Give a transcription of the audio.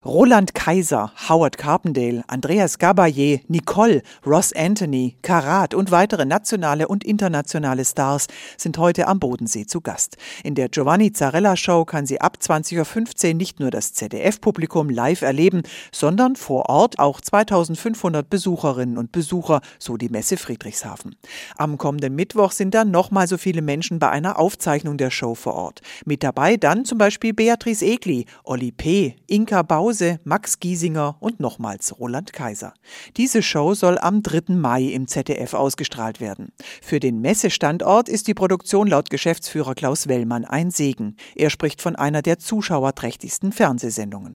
Roland Kaiser, Howard Carpendale, Andreas Gabayé, Nicole, Ross Anthony, Karat und weitere nationale und internationale Stars sind heute am Bodensee zu Gast. In der Giovanni Zarella Show kann sie ab 20:15 Uhr nicht nur das ZDF-Publikum live erleben, sondern vor Ort auch 2500 Besucherinnen und Besucher, so die Messe Friedrichshafen. Am kommenden Mittwoch sind dann nochmal so viele Menschen bei einer Aufzeichnung der Show vor Ort. Mit dabei dann zum Beispiel Beatrice Egli, Olli P., Inka Bause, Max Giesinger und nochmals Roland Kaiser. Diese Show soll am 3. Mai im ZDF ausgestrahlt werden. Für den Messestandort ist die Produktion laut Geschäftsführer Klaus Wellmann ein Segen. Er spricht von einer der zuschauerträchtigsten Fernsehsendungen.